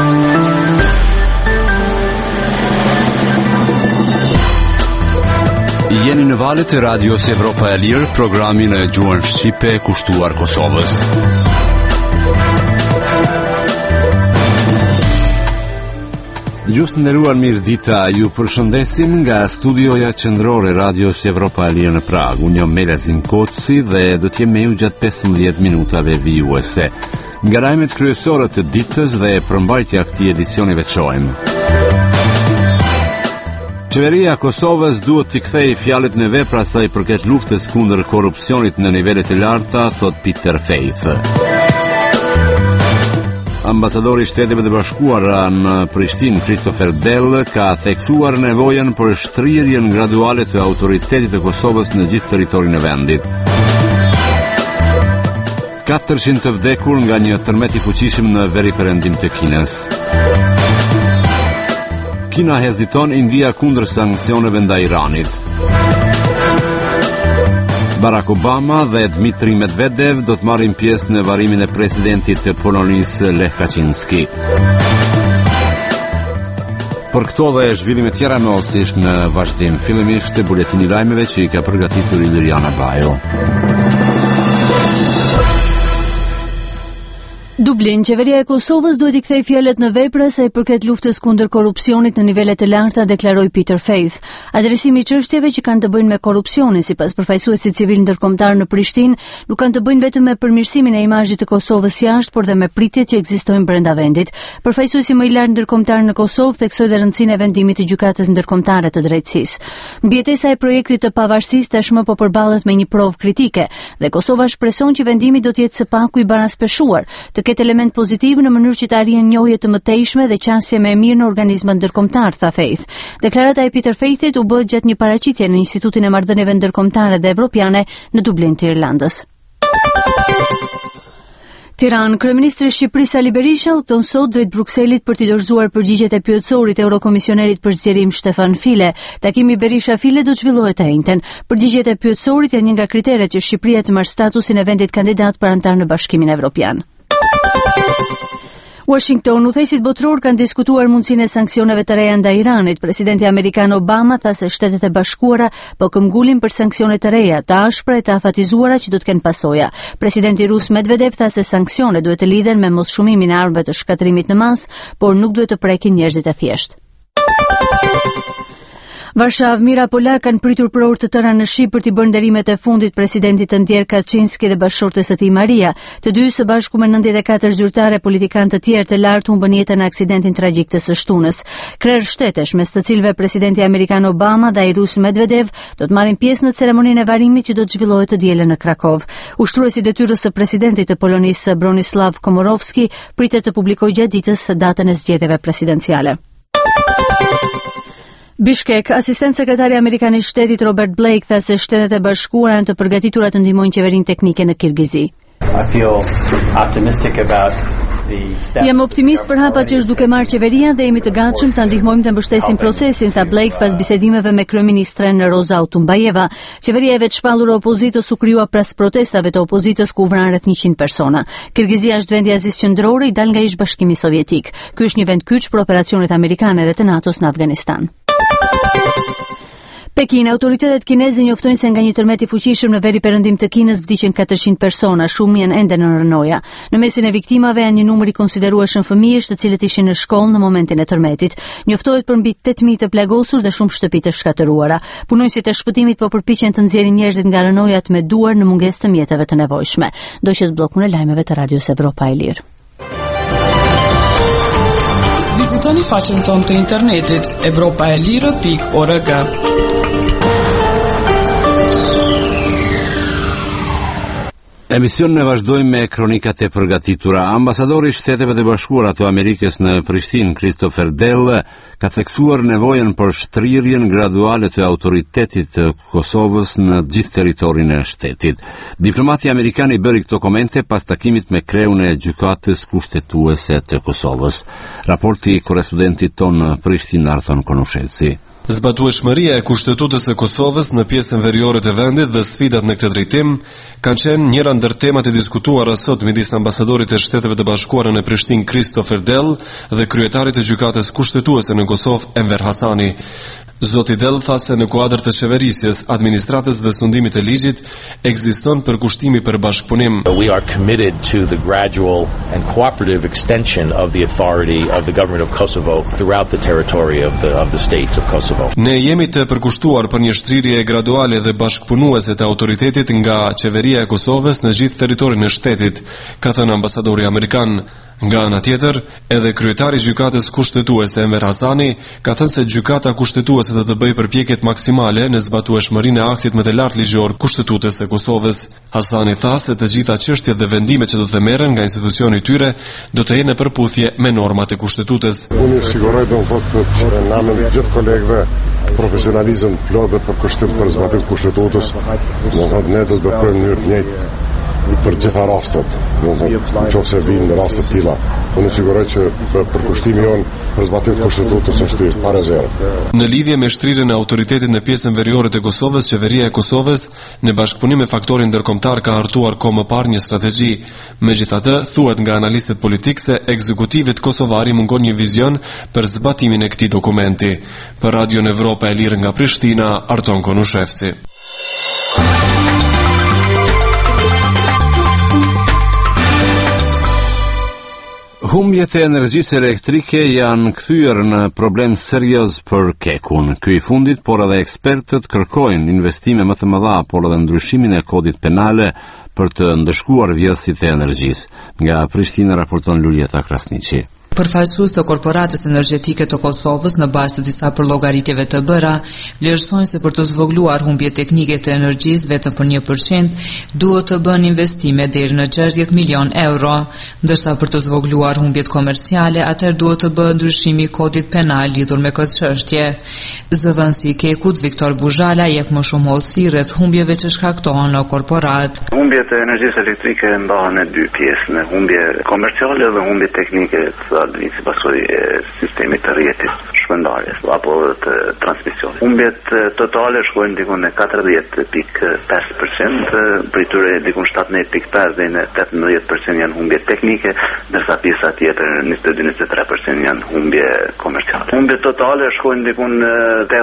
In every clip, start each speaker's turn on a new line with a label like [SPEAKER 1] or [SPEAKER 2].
[SPEAKER 1] Jeni në valët e Radios Evropa e Lirë, programin e gjuhën shqipe kushtuar Kosovës. Dëgjues të nderuar, mirëdita, ju përshëndesim nga studioja qendrore Radios Evropa e Lirë në Prag. Unë jam Melazim Koci dhe do të jem me ju gjatë 15 minutave vijuese. Nga lajmet kryesore të ditës dhe përmbajtja e këtij edicioni veçojmë. Qeveria e Kosovës duhet t'i kthejë fjalët në vepra sa i përket luftës kundër korrupsionit në nivelet e larta, thot Peter Faith. Ambasadori i Shteteve të Bashkuara në Prishtinë, Christopher Dell, ka theksuar nevojën për shtrirjen graduale të autoritetit të Kosovës në gjithë territorin e vendit. 400 të vdekur nga një tërmet i fuqishëm në veri perëndim të Kinës. Kina heziton India kundër sanksioneve ndaj Iranit. Barack Obama dhe Dmitri Medvedev do të marrin pjesë në varimin e presidentit të Polonisë Lech Kaczynski. Për këto dhe zhvillime tjera mosisht në vazhdim, fillimisht e buletini lajmeve që i ka përgatitur Iliriana Bajo.
[SPEAKER 2] Dublin, qeveria e Kosovës duhet i kthejë fjalët në vepra sa i përket luftës kundër korrupsionit në nivelet e larta, deklaroi Peter Faith. Adresimi i çështjeve që kanë të bëjnë me korrupsionin, sipas përfaqësuesit civil ndërkombëtar në Prishtinë, nuk kanë të bëjnë vetëm me përmirësimin e imazhit të Kosovës jashtë, por dhe me pritjet që ekzistojnë brenda vendit. Përfaqësuesi më i lartë ndërkombëtar në Kosovë theksoi dhe rëndësinë e vendimit të gjykatës ndërkombëtare të drejtësisë. Mbijetesa e projektit të pavarësisë tashmë po përballet me një provë kritike dhe Kosova shpreson që vendimi do të jetë së paku i baraspeshuar, të ketë element pozitiv në mënyrë që të arrijë njohje të mëtejshme dhe qasje më e mirë në organizmat ndërkombëtar, tha Faith. Deklarata e Peter Faithit u bë gjatë një paraqitje në Institutin e Marrëdhënieve Ndërkombëtare dhe Evropiane në Dublin të Irlandës. Tiranë, kryeministri i Shqipërisë Ali Berisha udhton sot drejt Brukselit për t'i dorëzuar përgjigjet e pyetësorit eurokomisionerit për zgjerim Stefan File. Takimi Berisha-File do të zhvillohet të njëjtën. Përgjigjet e pyetësorit janë një nga kriteret që Shqipëria të marrë statusin e vendit kandidat për antar në Bashkimin Evropian. Washington, udhëheqësit botror kanë diskutuar mundësinë e sanksioneve të reja ndaj Iranit. Presidenti amerikan Obama tha se Shtetet e Bashkuara po këmbgulin për sanksione të reja, të ashpra e të afatizuara që do të kenë pasoja. Presidenti rus Medvedev tha se sanksionet duhet të lidhen me mosshumimin e armëve të shkatërimit në mas, por nuk duhet të prekin njerëzit e thjeshtë. Varshavë, Mira Polak kanë pritur për orë të tëra në Shqip për t'i bërë nderimet e fundit presidentit të ndjer Kaczynski dhe bashkëshortes së tij Maria. Të dy së bashku me 94 zyrtarë e politikanë të tjerë të lartë humbën jetën në aksidentin tragjik të së shtunës. Krerë shtetesh, mes të cilëve presidenti amerikan Obama dhe ai rus Medvedev do të marrin pjesë në ceremoninë e varimit që do të zhvillohet të dielën në Krakov. Ushtruesi i detyrës së presidentit të Polonisë Bronislaw Komorowski pritet të publikojë gjatë ditës datën e zgjedhjeve presidenciale. Bishkek, asistent sekretari amerikan i shtetit Robert Blake tha se Shtetet e Bashkuara janë të përgatitura të ndihmojnë qeverinë teknike në Kirgizi. Jam optimist për hapat që është duke marrë qeveria dhe jemi të gatshëm ta ndihmojmë të mbështesim procesin, tha Blake pas bisedimeve me kryeministren Roza Otumbajeva. Qeveria e vetëshpallur e opozitës u krijua pas protestave të opozitës ku u vranë rreth 100 persona. Kirgizia është vendi azis qendror i dal nga ish-bashkimi sovjetik. Ky është një vend kyç për operacionet amerikane dhe të NATO-s në Afganistan. Pekin, autoritetet kineze njoftojnë se nga një tërmet i fuqishëm në veri perëndim të Kinës vdiqën 400 persona, shumë janë ende në rënoja. Në mesin e viktimave janë një numër i konsiderueshëm fëmijësh të cilët ishin në shkollë në momentin e tërmetit. Njoftohet për mbi 8000 të plagosur dhe shumë shtëpi të shkatëruara. Punonjësit e shpëtimit po përpiqen të nxjerrin njerëzit nga rënojat me duar në mungesë të mjeteve të nevojshme. Ndoqët bllokun e lajmeve të Radios Evropa e Lirë.
[SPEAKER 3] Vizitoni faqen tonë të internetit evropaelire.org.
[SPEAKER 1] Emisionin e vazhdojmë me kronikat e përgatitura. Ambasadori i Shteteve të Bashkuara të Amerikës në Prishtinë, Christopher Dell, ka theksuar nevojën për shtrirjen graduale të autoritetit të Kosovës në gjithë territorin e shtetit. Diplomati amerikan i bëri këto komente pas takimit me kreun e gjykatës kushtetuese të Kosovës. Raporti i korrespondentit ton në Prishtinë, Arthon Konushelsi.
[SPEAKER 4] Zbatueshmëria e kushtetutës së Kosovës në pjesën veriore të vendit dhe sfidat në këtë drejtim kanë qenë njëra ndër temat e diskutuara sot midis ambasadorit të Shteteve të Bashkuara në Prishtinë Christopher Dell dhe kryetarit të gjykatës kushtetuese në Kosovë Enver Hasani. Zoti Dell tha se në kuadër të qeverisjes, administratës dhe sundimit të ligjit ekziston përkushtimi për bashkëpunim.
[SPEAKER 5] We are committed to the gradual and cooperative extension of the authority of the government of Kosovo throughout the territory of the states of Kosovo.
[SPEAKER 4] Ne jemi të përkushtuar për një shtrirje graduale dhe bashkëpunuese të autoritetit nga qeveria e Kosovës në gjithë territorin e shtetit, ka thënë ambasadori amerikan. Nga ana tjetër, edhe kryetari i gjykatës kushtetuese Enver Hasani ka thënë se gjykata kushtetuese do të bëjë përpjekjet maksimale në zbatueshmërinë e aktit më të lartë ligjor kushtetutës së Kosovës. Hasani tha se të gjitha çështjet dhe vendimet që do të merren nga institucioni i tyre do të jenë në përputhje me normat e kushtetutës.
[SPEAKER 6] Unë siguroj në namën e gjithë kolegëve profesionalizëm plot dhe përkushtim për zbatimin e kushtetutës. Ne do të veprojmë në mënyrë të njëjtë për gjitha rastet, nëse vinë në raste të tilla. Unë siguroj që përkushtimi jon për zbatimin e kushtetutës është i parezerë.
[SPEAKER 4] Në lidhje me shtrirjen e autoritetit në pjesën veriore të Kosovës, qeveria e Kosovës në bashkëpunim me faktorin ndërkombëtar ka hartuar kohë më parë një strategji. Megjithatë, thuhet nga analistët politik se ekzekutivit kosovar i mungon një vizion për zbatimin e këtij dokumenti. Për Radio Evropa e Lirë nga Prishtina, Arton Konushevci.
[SPEAKER 1] Humbjet e energjisë elektrike janë kthyer në problem serioz për Kekun. Ky i fundit, por edhe ekspertët kërkojnë investime më të mëdha, por edhe ndryshimin e kodit penale për të ndëshkuar vjedhësit e energjisë. Nga Prishtina raporton Luljeta Krasniqi.
[SPEAKER 7] Përfaqësues të Korporatës Energjetike të Kosovës në bazë të disa përllogaritjeve të bëra, vlerësojnë se për të zvogluar humbjet teknike të energjisë vetëm për 1%, duhet të bëhen investime deri në 60 milion euro, ndërsa për të zvogluar humbjet komerciale, atëherë duhet të bëhet ndryshimi i kodit penal lidhur me këtë çështje. Zëdhënësi i Kekut, Viktor Buzhala, jep më shumë hollësi rreth humbjeve që shkaktohen në korporat.
[SPEAKER 8] Humbjet e energjisë elektrike ndahen në dy pjesë, në humbje komerciale dhe humbje teknike si pasojë e sistemit të rrjetit shpërndarjes apo të transmisionit. Humbjet totale shkojnë diku në 40.5%, për tyre diku 17.5 dhe në 18% janë humbje teknike, ndërsa pjesa tjetër 22-23% janë humbje komerciale. Humbjet totale shkojnë diku në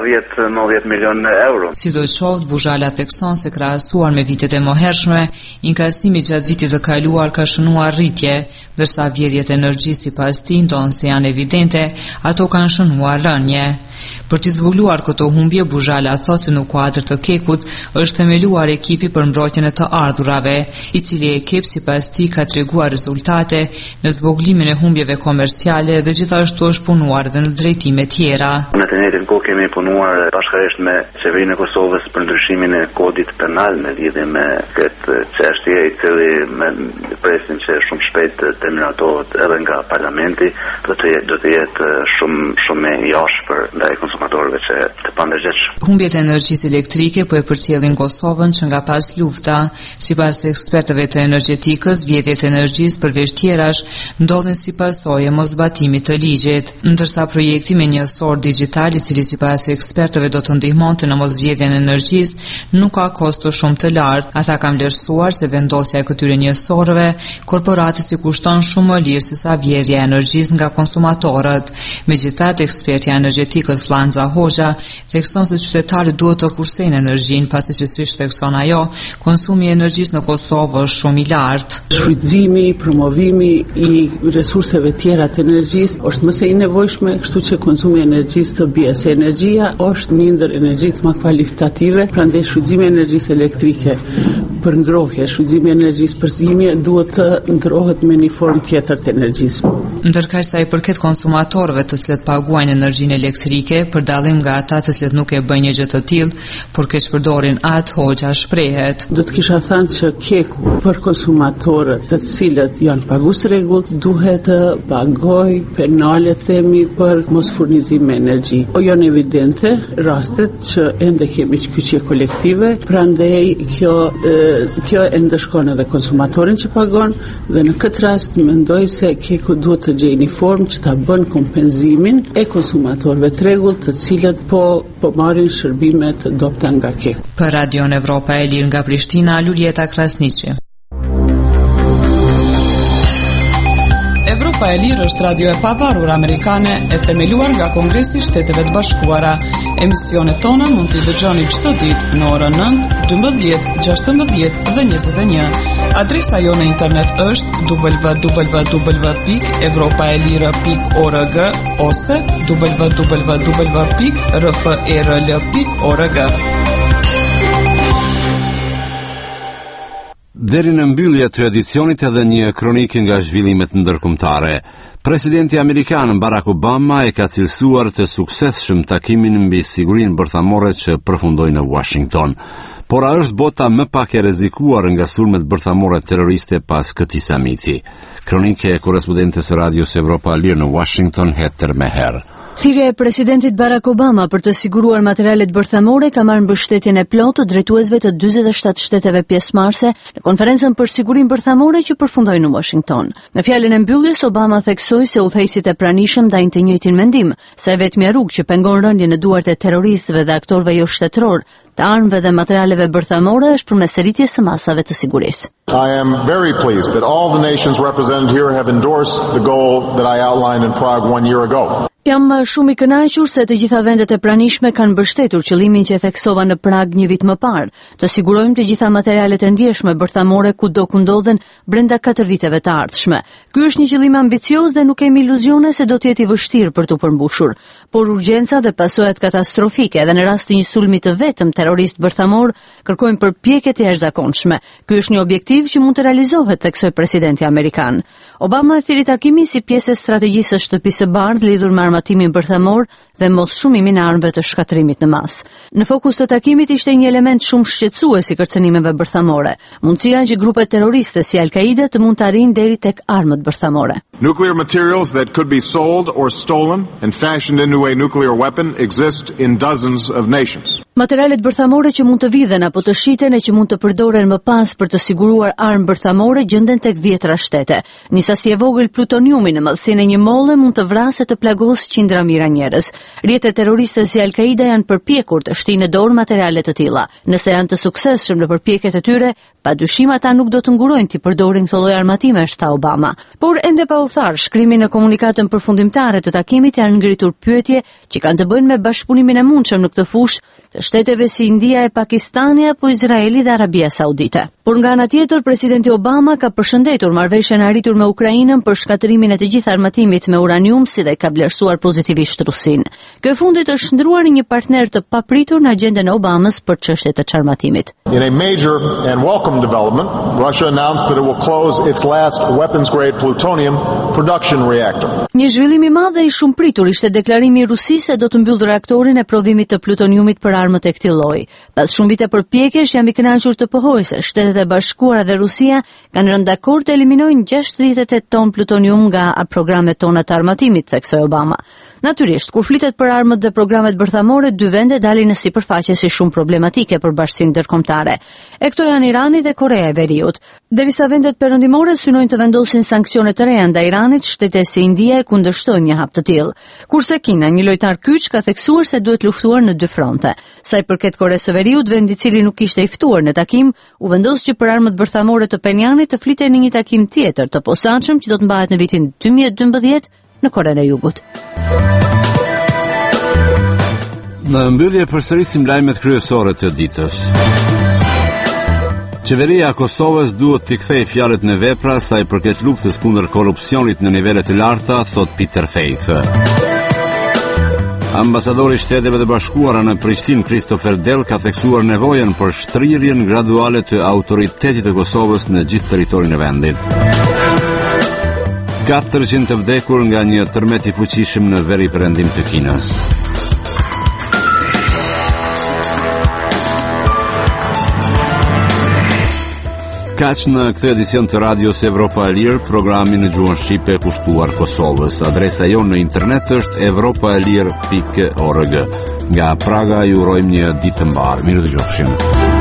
[SPEAKER 8] 80-90 milion euro.
[SPEAKER 7] Sidoqoftë, Buzhala thekson se krahasuar me vitet e mëhershme, inkasimi gjatë vitit të kaluar ka shënuar rritje, ndërsa vjedhjet e energjisë sipas tij ndonë se janë evidente, ato kanë shënuar rënje. Për të zvogluar këto humbje, Buzhala thotë se në kuadër të Kekut është themeluar ekipi për mbrojtjen e të ardhurave, i cili ekip sipas tij ka treguar rezultate në zvoglimin e humbjeve komerciale dhe gjithashtu është punuar edhe në drejtime tjera.
[SPEAKER 8] Në të njëjtin kohë kemi punuar bashkërisht me qeverinë e Kosovës për ndryshimin e kodit penal në lidhje me këtë çështje, i cili presin që shumë shpejt të terminatohet edhe nga parlamenti, do të jetë shumë i ashpër ndaj konsumatorëve që të pandërgjeshëm.
[SPEAKER 7] Humbjet e energjisë elektrike po e përcjellin Kosovën që nga pas lufta. Sipas ekspertëve të energjetikës, vjedhjet e energjisë përveç tjerash ndodhin si pasojë e mosbatimit të ligjit, ndërsa projekti me një sor digjital, i cili sipas ekspertëve do të ndihmonte në mosvjedhjen e energjisë, nuk ka kosto shumë të lartë. Ata kanë vlerësuar se vendosja e këtyre njësorëve korporatës i kushton shumë më lirë sesa vjedhja e energjisë nga konsumatorët. Megjithatë, ekspertja energjetikës Lanza Hoxha thekson se qytetarët duhet të kursejnë energjinë, pasi që siç thekson ajo, konsumi i energjisë në Kosovë është shumë i lartë.
[SPEAKER 9] Shfrytëzimi, promovimi i resurseve tjera të energjisë është më së i nevojshme, kështu që konsumi i energjisë të bie, se energjia është një ndër energjitë më kvalitative, prandaj shfrytëzimi i energjisë elektrike për ngrohje, shfrytëzimi i energjisë për zgjidhje duhet të ndrohet me një formë tjetër të energjisë.
[SPEAKER 7] Ndërkaq sa i përket konsumatorëve të cilët paguajnë energjinë elektrike, për dallim nga ata të cilët nuk e bëjnë një gjë të tillë, por keq përdorin atë, Hoxha shprehet.
[SPEAKER 9] Do të kisha thënë që Keku për konsumatorët të cilët janë pagues rregullt duhet të pagojë penale, themi, për mos furnizim me energji. O janë evidente rastet që ende kemi kyçje kolektive, prandaj kjo kjo e ndëshkon edhe konsumatorin që pagon, dhe në këtë rast mendoj se Keku duhet të gjejë një formë që ta bën kompenzimin e konsumatorëve të rregullt, të cilët po marrin shërbime të dobta nga Keku.
[SPEAKER 7] Për Radion Evropa e Lirë nga Prishtina, Luljeta Krasniqi.
[SPEAKER 3] Evropa e Lirë është radio e pavarur amerikane e themeluar nga Kongresi i Shteteve të Bashkuara. Emisionet tona mund t'i dëgjoni çdo ditë në orën 9, 12, 16 dhe 21. Adresa jonë në internet është www.evropaelira.org ose www.rferl.org.
[SPEAKER 1] Deri në mbyllje të edicionit edhe një kronikë nga zhvillimet ndërkombëtare. Presidenti amerikan Barack Obama e ka cilësuar të suksesshëm takimin mbi sigurinë bërthamore që përfundoi në Washington. Por a është bota më pak e rrezikuar nga sulmet bërthamore terroriste pas këtij samiti? Kronikë e korrespondentes së Radios Evropa e Lirë në Washington, Heter Meher.
[SPEAKER 2] Thirrja e presidentit Barack Obama për të siguruar materialet bërthamore ka marrë mbështetjen e plotë të drejtuesve të 47 shteteve pjesëmarrëse në konferencën për sigurinë bërthamore që përfundoi në Washington. Në fjalën e mbylljes, Obama theksoi se udhëheqësit e pranishëm ndajnë të njëjtin mendim, se vetmja rrugë që pengon rënien në duart e terroristëve dhe aktorëve jo shtetëror të armëve dhe materialeve bërthamore është përmes rritjes së masave të sigurisë.
[SPEAKER 10] I am very pleased that all the nations represented here have endorsed the goal that I outlined in Prague 1 year ago.
[SPEAKER 2] Jam shumë I kënaqur se të gjitha vendet e pranishme kanë mbështetur qëllimin që theksova në Prag një vit më parë, të sigurojmë të gjitha materialet e ndjeshme bërthamore kudo ku ndodhen brenda 4 viteve të ardhshme. Ky është një qëllim ambicioz dhe nuk kemi iluzione se do të jetë I vështirë për t'u përmbushur, por urgjenca dhe pasojat katastrofike edhe në rast të një sulmi të vetëm terrorist bërthamor kërkojnë përpjekje të jashtëzakonshme. Ky është një objektiv që mund të realizohet, theksoi presidenti amerikan. Obama thiri takimin si pjesë e strategjisë së shtëpisë së bardhë lidhur me armatimin bërthamor dhe mos shumimin e armëve të shkatërimit në masë. Në fokus të takimit ishte një element shumë shqetësues I kërcënimeve bërthamore, mundësia që grupe terroriste si Al-Qaida të mund të arrijnë deri tek armët bërthamore.
[SPEAKER 10] Nuclear materials that could be sold or stolen and fashioned into a nuclear weapon exist in dozens of nations.
[SPEAKER 2] Materialet bërthamore që mund të vidhen apo të shiten e që mund të përdoren më pas për të siguruar armë bërthamore gjenden tek 10 shtete. Një sasi e vogël plutoniumi në mallësinë e një molle mund të vrasë të plagosë qindra mijëra njerëz. Rrjetet terroriste si Al-Qaida janë përpjekur të shtinë në dorë materiale të tilla. Nëse janë të suksesshëm në përpjekjet e tyre, padyshim ata nuk do të ngurojnë të përdorin këtë lloj armatime, tha Obama. Por ende pa u tharë, shkrimi në komunikatën përfundimtare të takimit janë ngritur pyetje që kanë të bëjnë me bashkëpunimin e mundshëm në këtë fushë të shteteve si India e Pakistani apo Izraeli dhe Arabia Saudite. Por nga ana tjetër, presidenti Obama ka përshëndetur marrëveshjen e arritur me Ukrainën për shkatërimin e të gjithë armatimit me uranium, si dhe ka vlerësuar pozitivisht Rusinë. Kjo e fundit është ndruar një partner të papritur në agjendën e Obamës për çështjet e çarmatimit.
[SPEAKER 10] In a major and welcome development, Russia announced that it will close its last weapons-grade plutonium production reactor.
[SPEAKER 2] Një zhvillim I madh dhe I shumë pritur ishte deklarimi I Rusisë se do të mbyllë reaktorin e prodhimit të plutoniumit për armët e këtij lloji. Pas shumë vite përpjekjesh, jam I kënaqur të pohoj se Shtetet e Bashkuara dhe Rusia kanë rënë dakord të eliminojnë 68 ton plutonium nga programet tona të armatimit, theksoi Obama. Natyrisht, kur flitet për armët dhe programet bërthamore, dy vende dalin në sipërfaqe si shumë problematike për bashkësinë ndërkombëtare. E këto janë Irani dhe Korea e Veriut. Derisa vendet perëndimore synojnë të vendosin sanksione të reja ndaj Iranit, shtete si India e kundërshtojnë një hap të tillë. Kurse Kina, një lojtar kyç, ka theksuar se duhet luftuar në 2 fronte. Sa I përket Koreas së Veriut, vendi I cili nuk ishte I ftuar në takim, u vendos që për armët bërthamore të Penjanit të flitej në një takim tjetër të posaçëm që do të mbahet në vitin 2012 në Korenë e Jugut.
[SPEAKER 1] Në mbyllje përsërisim lajmet kryesore të ditës. Qeveria e Kosovës duhet t'i kthejë fjalët në vepra sa I përket luftës kundër korrupsionit në nivele të larta, thot Peter Faith. Ambasadori I Shteteve të Bashkuara në Prishtinë, Christopher Dell, ka theksuar nevojën për shtrirjen graduale të autoritetit të Kosovës në gjithë territorin e vendit. 400 të vdekur nga një tërmet I fuqishëm në veriperëndim të Kinës. Kaq në këtë edicion të Radios Evropa e Lirë, programi në gjuhën shqipe kushtuar Kosovës. Adresa jonë në internet është evropaelir.org. Nga Praga ju urojmë një ditë të mbarë. Mirë dëgjofshim.